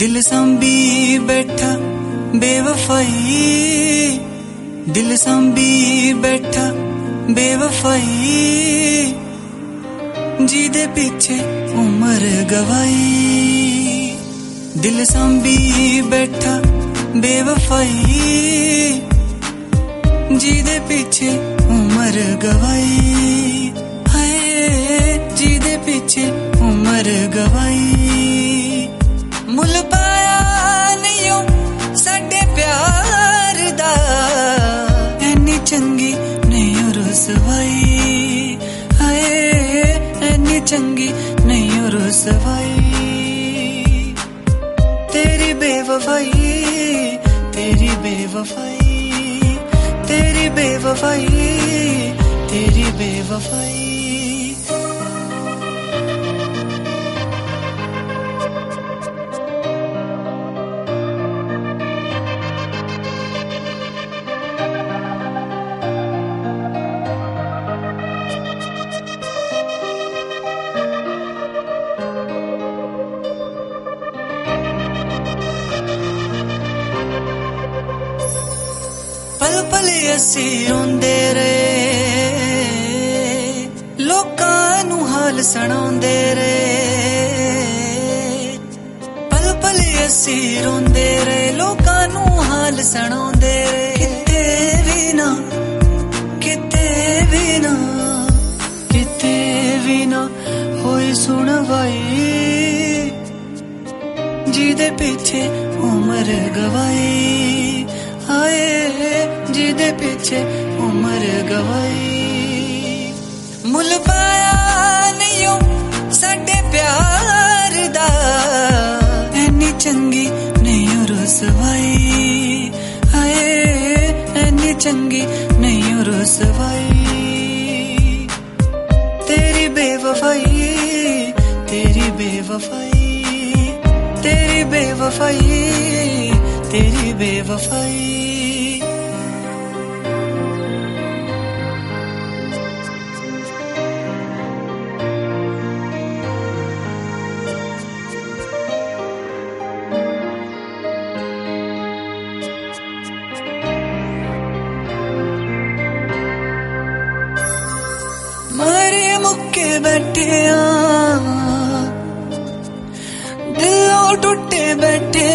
दिल सांभी बैठा बेवफाई, दिल सांभी बैठा बेवफाई, जी दे पीछे उम्र गवाई। दिल सांभी बैठा बेवफाई, जी दे पीछे उम्र गवाई। हाय जी दे पीछे उम्र गवाई। मुल पाया नहीं हो साडे प्यार दा, ऐनी चंगी नहीं रुसवाई। हाय ऐनी चंगी नहीं रुसवाई। तेरी बेवफाई, तेरी बेवफाई, तेरी बेवफाई, तेरी बेवफाई। पल पल असी रोंदे रहे, लोकां नू हाल सुणांदे रहे। पल पल असी रोंदे रहे, लोकां नू हाल सुणांदे रहे। किते भी ना, किते भी ना, किते भी ना होई सुनवाई, जी दे पीछे उम्र गवाई। हाय जी दे पीछे उम्र गवाई। मुल पाया नहीं हो साडे प्यार दा, ऐनी चंगी नहीं रुसवाई। हाय ऐनी चंगी नहीं रुसवाई। तेरी बेवफाई, तेरी बेवफाई, तेरी बेवफाई, तेरी बेवफाई। मारे मुक्के बैठे दिलों टूटे बैठे,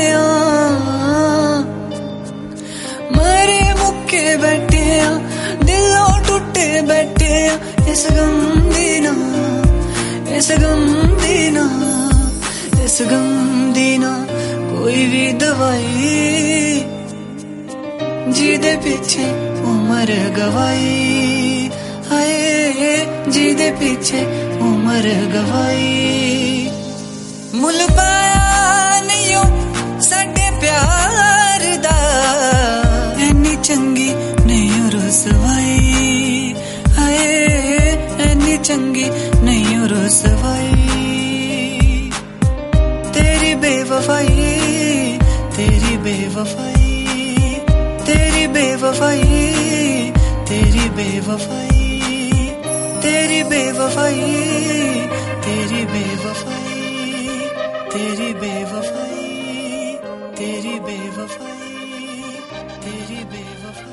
मारे मुक्के बैठे दिलों टूटे बैठे। इस गम दी ना, इस गम दी ना, इस गम दी ना कोई भी दवाई, जी दे पीछे उम्र गवाई। हाय जी दे पीछे उम्र गवाई। मुल पाया नहीं हो साडे प्यार दा, ऐनी चंगी नहीं रुसवाई। हाय ऐनी चंगी नहीं रुसवाई। तेरी बेवफाई, तेरी बेवफाई, तेरी बेवफाई, तेरी बेवफाई, तेरी बेवफाई, तेरी बेवफाई, तेरी बेवफाई, तेरी बेवफाई, तेरी बेवफाई।